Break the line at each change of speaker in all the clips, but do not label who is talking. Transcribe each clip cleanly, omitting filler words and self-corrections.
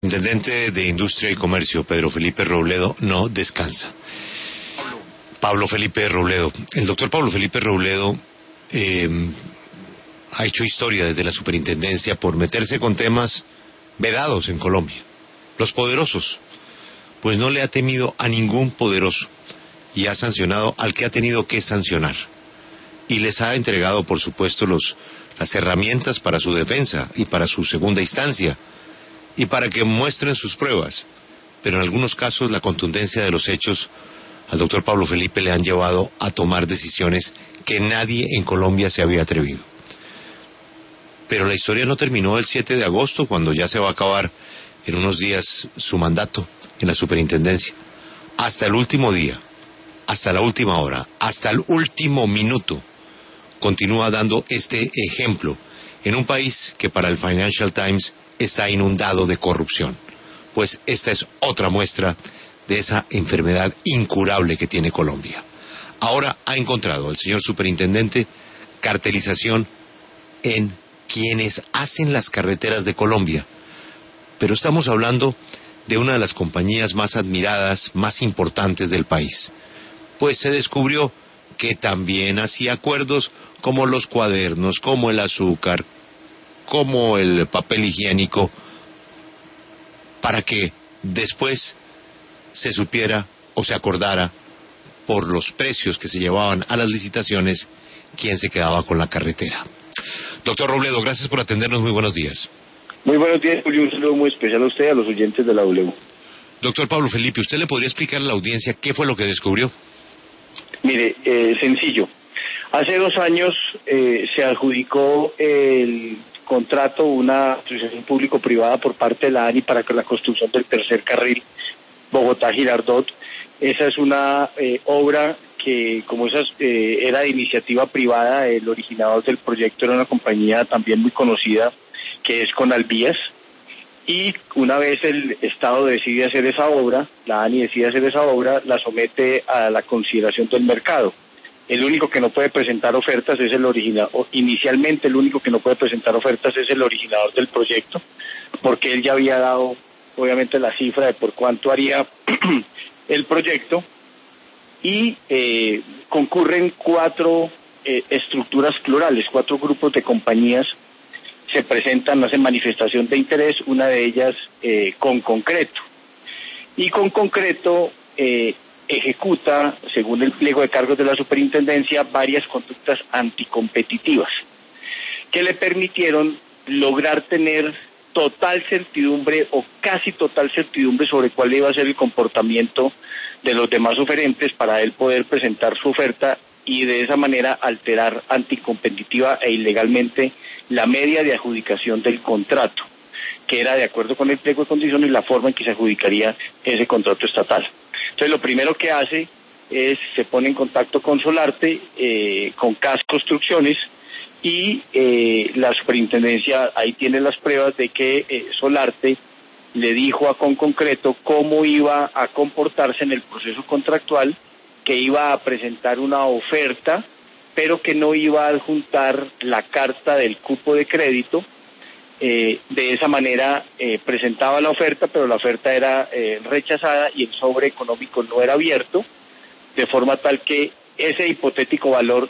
Intendente de Industria y Comercio, Pedro Felipe Robledo, no descansa. Pablo Felipe Robledo. El doctor Pablo Felipe Robledo ha hecho historia desde la superintendencia por meterse con temas vedados en Colombia. Los poderosos, pues no le ha temido a ningún poderoso y ha sancionado al que ha tenido que sancionar. Y les ha entregado, por supuesto, las herramientas para su defensa y para su segunda instancia, y para que muestren sus pruebas, pero en algunos casos la contundencia de los hechos al doctor Pablo Felipe le han llevado a tomar decisiones que nadie en Colombia se había atrevido. Pero la historia no terminó el 7 de agosto, cuando ya se va a acabar en unos días su mandato en la superintendencia. Hasta el último día, hasta la última hora, hasta el último minuto, continúa dando este ejemplo en un país que para el Financial Times está inundado de corrupción, pues esta es otra muestra de esa enfermedad incurable que tiene Colombia. Ahora ha encontrado el señor superintendente cartelización en quienes hacen las carreteras de Colombia, pero estamos hablando de una de las compañías más admiradas, más importantes del país, pues se descubrió que también hacía acuerdos como los cuadernos, como el azúcar, como el papel higiénico, para que después se supiera o se acordara por los precios que se llevaban a las licitaciones quién se quedaba con la carretera. Doctor Robledo, gracias por atendernos, muy buenos días.
Muy buenos días, Julio, un saludo muy especial a usted y a los oyentes de la W.
Doctor Pablo Felipe, ¿usted le podría explicar a la audiencia qué fue lo que descubrió?
Mire, sencillo. Hace 2 años se adjudicó el contrato, una asociación público-privada por parte de la ANI para la construcción del tercer carril Bogotá-Girardot. Esa es una obra que, como esa era de iniciativa privada, el originador del proyecto era una compañía también muy conocida, que es Conalvías, y una vez el Estado decide hacer esa obra, la ANI decide hacer esa obra, la somete a la consideración del mercado. El único que no puede presentar ofertas es el originador, inicialmente el único que no puede presentar ofertas es el originador del proyecto, porque él ya había dado, obviamente, la cifra de por cuánto haría el proyecto, y concurren 4 estructuras plurales, 4 grupos de compañías se presentan, hacen manifestación de interés, una de ellas con concreto. Y con concreto ejecuta, según el pliego de cargos de la superintendencia, varias conductas anticompetitivas que le permitieron lograr tener total certidumbre o casi total certidumbre sobre cuál iba a ser el comportamiento de los demás oferentes para él poder presentar su oferta y de esa manera alterar anticompetitiva e ilegalmente la media de adjudicación del contrato, que era de acuerdo con el pliego de condiciones la forma en que se adjudicaría ese contrato estatal. Entonces lo primero que hace es, se pone en contacto con Solarte, con CAS Construcciones, y la superintendencia ahí tiene las pruebas de que Solarte le dijo a Conconcreto cómo iba a comportarse en el proceso contractual, que iba a presentar una oferta, pero que no iba a adjuntar la carta del cupo de crédito. De esa manera presentaba la oferta, pero la oferta era rechazada y el sobre económico no era abierto, de forma tal que ese hipotético valor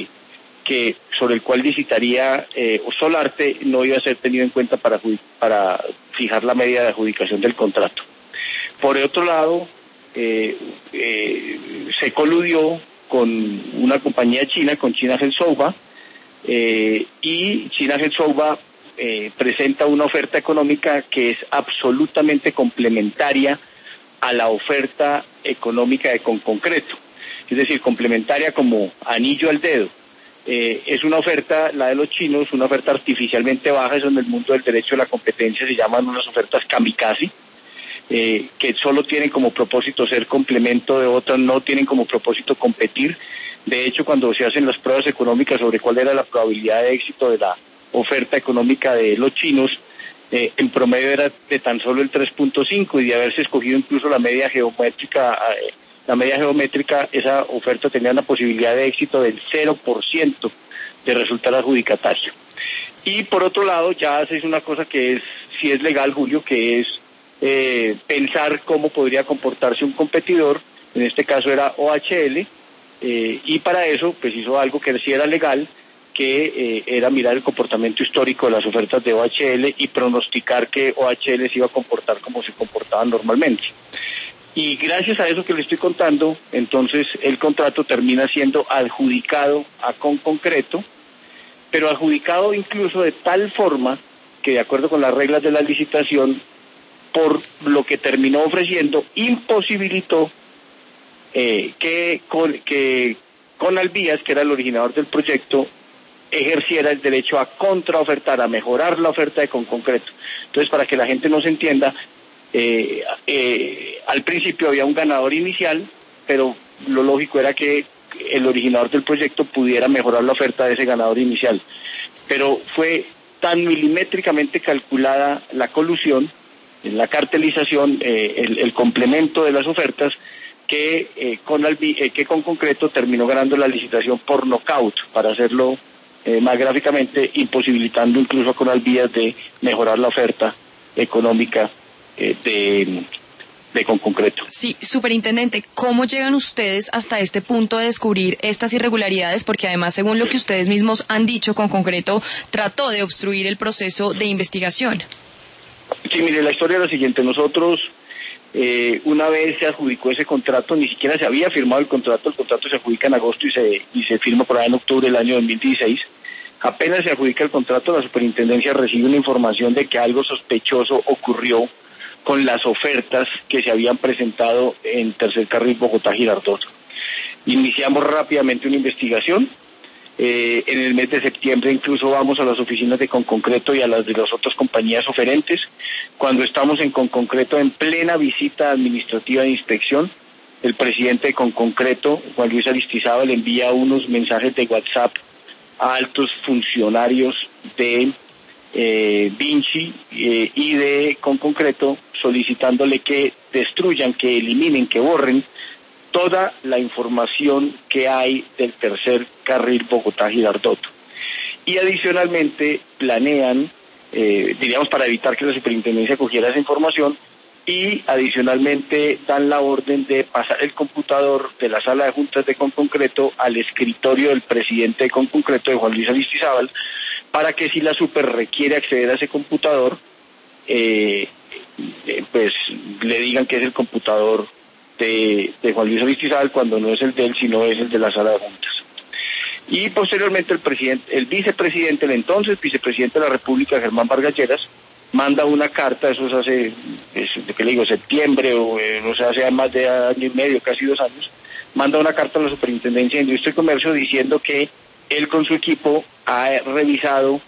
sobre el cual licitaría Solarte no iba a ser tenido en cuenta para fijar la media de adjudicación del contrato. Por otro lado, se coludió con una compañía china, con China Gensouba, y China Gensouba presenta una oferta económica que es absolutamente complementaria a la oferta económica de Conconcreto, es decir, complementaria como anillo al dedo. Es una oferta, la de los chinos, una oferta artificialmente baja, eso en el mundo del derecho de la competencia se llaman unas ofertas kamikaze, que solo tienen como propósito ser complemento de otras, no tienen como propósito competir. De hecho, cuando se hacen las pruebas económicas sobre cuál era la probabilidad de éxito de la oferta económica de los chinos, en promedio era de tan solo el 3.5, y de haberse escogido incluso la media geométrica, esa oferta tenía una posibilidad de éxito del 0% de resultar adjudicatario. Y por otro lado, ya haces una cosa que sí es legal, Julio, que es pensar cómo podría comportarse un competidor, en este caso era OHL, y para eso pues hizo algo que sí era legal, que era mirar el comportamiento histórico de las ofertas de OHL y pronosticar que OHL se iba a comportar como se comportaba normalmente. Y gracias a eso que le estoy contando, entonces el contrato termina siendo adjudicado a Conconcreto, pero adjudicado incluso de tal forma que, de acuerdo con las reglas de la licitación, por lo que terminó ofreciendo, imposibilitó que Conalvías, que era el originador del proyecto, ejerciera el derecho a contraofertar, a mejorar la oferta de Conconcreto. Entonces, para que la gente no se entienda, al principio había un ganador inicial, pero lo lógico era que el originador del proyecto pudiera mejorar la oferta de ese ganador inicial. Pero fue tan milimétricamente calculada la colusión, la cartelización, el complemento de las ofertas, que Conconcreto terminó ganando la licitación por nocaut, para hacerlo más gráficamente, imposibilitando incluso a Conalvías de mejorar la oferta económica de Conconcreto.
Sí, superintendente, ¿cómo llegan ustedes hasta este punto de descubrir estas irregularidades? Porque además, según lo que ustedes mismos han dicho, Conconcreto trató de obstruir el proceso de investigación.
Sí, mire, la historia es la siguiente. Nosotros, una vez se adjudicó ese contrato, ni siquiera se había firmado el contrato se adjudica en agosto y se firma por ahí en octubre del año 2016. Apenas se adjudica el contrato, la superintendencia recibe una información de que algo sospechoso ocurrió con las ofertas que se habían presentado en Tercer Carril Bogotá-Girardot. Iniciamos rápidamente una investigación. En el mes de septiembre incluso vamos a las oficinas de Conconcreto y a las de las otras compañías oferentes. Cuando estamos en Conconcreto en plena visita administrativa de inspección, el presidente de Conconcreto, Juan Luis Aristizábal, envía unos mensajes de WhatsApp a altos funcionarios de Vinci y de Conconcreto, solicitándole que destruyan, que eliminen, que borren toda la información que hay del Tercer Carril Bogotá-Girardot. Y adicionalmente planean, diríamos para evitar que la superintendencia cogiera esa información, y adicionalmente dan la orden de pasar el computador de la sala de juntas de Conconcreto al escritorio del presidente de Conconcreto, de Juan Luis Aristizábal, para que si la super requiere acceder a ese computador, pues le digan que es el computador de Juan Luis Aristizábal, cuando no es el de él, sino es el de la sala de juntas. Y posteriormente el vicepresidente, el entonces vicepresidente de la República, Germán Vargas Lleras, manda una carta, eso es hace, ¿qué le digo?, septiembre, o no sé, hace más de año y medio, casi 2 años, manda una carta a la Superintendencia de Industria y Comercio diciendo que él con su equipo ha revisado,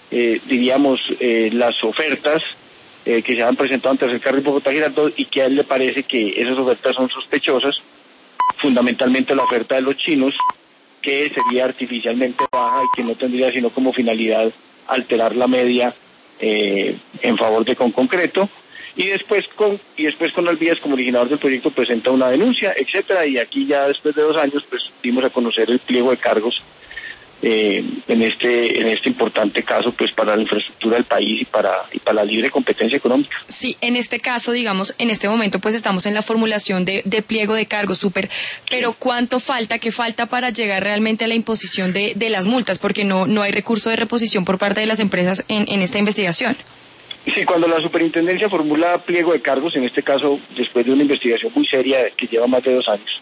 las ofertas que se han presentado en Tercer Carril Bogotá-Girardot, y que a él le parece que esas ofertas son sospechosas, fundamentalmente la oferta de los chinos, que sería artificialmente baja y que no tendría sino como finalidad alterar la media en favor de Conconcreto, y después Conalvías, como originador del proyecto, presenta una denuncia, etcétera, y aquí ya después de 2 años pues dimos a conocer el pliego de cargos en este importante caso, pues para la infraestructura del país y para la libre competencia económica.
Sí, en este caso, digamos, en este momento pues estamos en la formulación de pliego de cargos, pero ¿cuánto falta? ¿Qué falta para llegar realmente a la imposición de las multas? Porque no hay recurso de reposición por parte de las empresas en esta investigación.
Sí, cuando la superintendencia formula pliego de cargos, en este caso después de una investigación muy seria que lleva más de 2 años,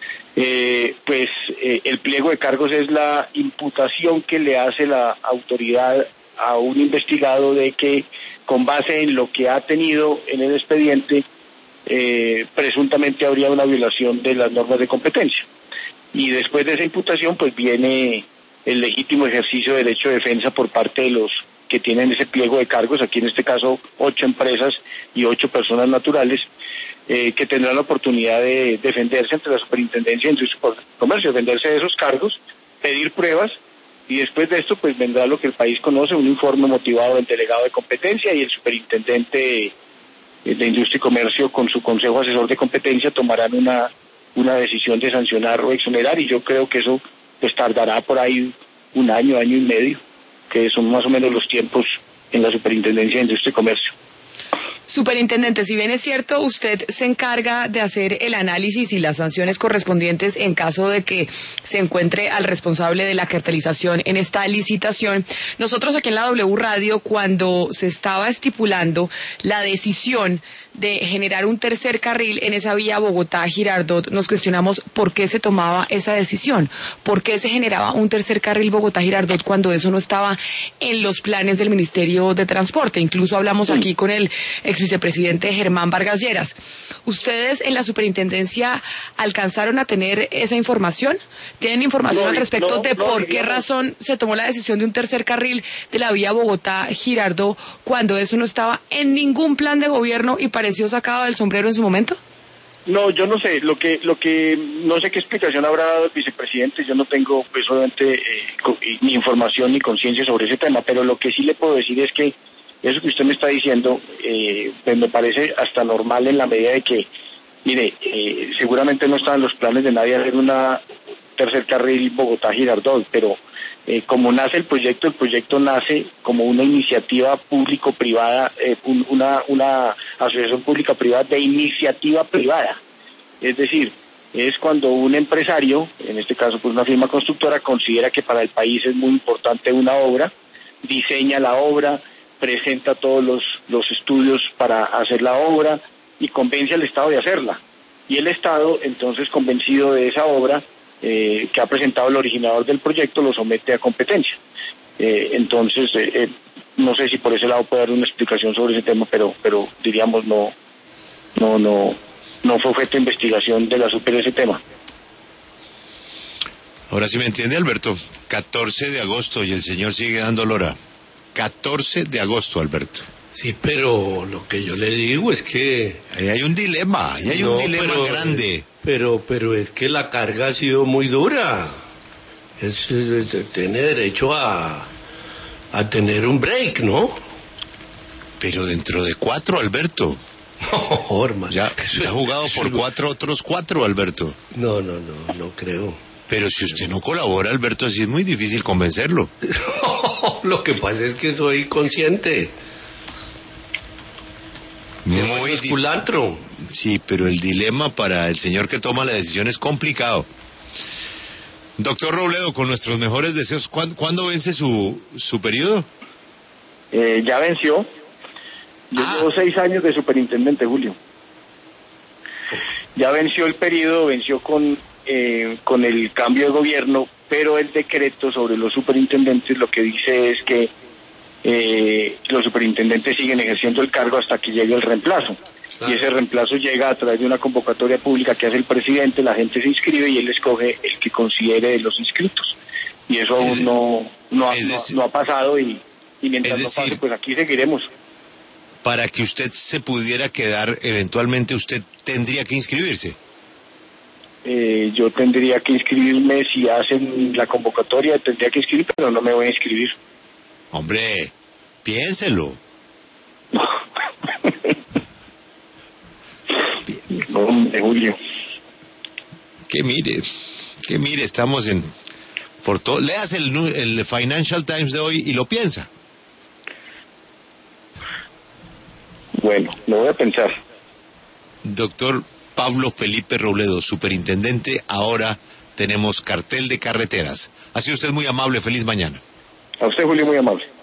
el pliego de cargos es la imputación que le hace la autoridad a un investigado de que, con base en lo que ha tenido en el expediente, presuntamente habría una violación de las normas de competencia. Y después de esa imputación pues viene el legítimo ejercicio de derecho de defensa por parte de los que tienen ese pliego de cargos, aquí en este caso 8 empresas y 8 personas naturales, que tendrán la oportunidad de defenderse ante la Superintendencia de Industria y Comercio, defenderse de esos cargos, pedir pruebas, y después de esto pues vendrá lo que el país conoce, un informe motivado del delegado de competencia, y el superintendente de Industria y Comercio con su consejo asesor de competencia tomarán una decisión de sancionar o exonerar, y yo creo que eso pues tardará por ahí 1 año, año y medio, que son más o menos los tiempos en la Superintendencia de Industria y Comercio.
Superintendente, si bien es cierto, usted se encarga de hacer el análisis y las sanciones correspondientes en caso de que se encuentre al responsable de la cartelización en esta licitación. Nosotros aquí en la W Radio, cuando se estaba estipulando la decisión de generar un tercer carril en esa vía Bogotá-Girardot, nos cuestionamos por qué se tomaba esa decisión, por qué se generaba un tercer carril Bogotá-Girardot cuando eso no estaba en los planes del Ministerio de Transporte. Incluso hablamos aquí con el exvicepresidente Germán Vargas Lleras. ¿Ustedes en la superintendencia alcanzaron a tener esa información? ¿Tienen información al respecto de por qué razón se tomó la decisión de un tercer carril de la vía Bogotá-Girardot cuando eso no estaba en ningún plan de gobierno y pareció sacado del sombrero en su momento?
No, yo no sé, lo que no sé qué explicación habrá dado el vicepresidente. Yo no tengo, pues, obviamente, ni información ni conciencia sobre ese tema, pero lo que sí le puedo decir es que eso que usted me está diciendo, pues me parece hasta normal en la medida de que, mire, seguramente no están en los planes de nadie hacer una tercer carril Bogotá-Girardot, pero como nace el proyecto nace como una iniciativa público-privada, una asociación pública-privada de iniciativa privada. Es decir, es cuando un empresario, en este caso pues una firma constructora, considera que para el país es muy importante una obra, diseña la obra, presenta todos los estudios para hacer la obra y convence al Estado de hacerla. Y el Estado, entonces, convencido de esa obra, que ha presentado el originador del proyecto, lo somete a competencia. Entonces, no sé si por ese lado puede dar una explicación sobre ese tema, pero diríamos no fue objeto de investigación de la super ese tema.
Ahora sí me entiende, Alberto. 14 de agosto y el señor sigue dando lora. 14 de agosto, Alberto.
Sí, pero lo que yo le digo es que...
Ahí hay un dilema, grande.
Pero es que la carga ha sido muy dura. Tiene derecho a tener un break, ¿no?
Pero dentro de 4, Alberto.
No, hermano.
Ya ha jugado por 4 otros 4, Alberto.
No creo.
Pero si usted no colabora, Alberto, así es muy difícil convencerlo.
Lo que pasa es que soy consciente.
Muy
culantro.
Sí, pero el dilema para el señor que toma la decisión es complicado. Doctor Robledo, con nuestros mejores deseos, ¿cuándo vence su periodo?
Ya venció. Yo llevo 6 años de superintendente, Julio. Ya venció el periodo, venció con el cambio de gobierno, pero el decreto sobre los superintendentes lo que dice es que los superintendentes siguen ejerciendo el cargo hasta que llegue el reemplazo. Y ese reemplazo llega a través de una convocatoria pública que hace el presidente, la gente se inscribe y él escoge el que considere de los inscritos. Y eso aún no ha pasado y mientras no pase, pues aquí seguiremos.
Para que usted se pudiera quedar, eventualmente usted tendría que inscribirse.
Yo tendría que inscribirme, si hacen la convocatoria tendría que inscribir, pero no me voy a inscribir.
Hombre, piénselo.
Hombre, Julio.
Que mire, estamos por todo. Leas el Financial Times de hoy y lo piensa.
Bueno, lo voy a pensar.
Doctor Pablo Felipe Robledo, superintendente, ahora tenemos cartel de carreteras. Ha sido usted muy amable, feliz mañana.
A usted, Julio, muy amable.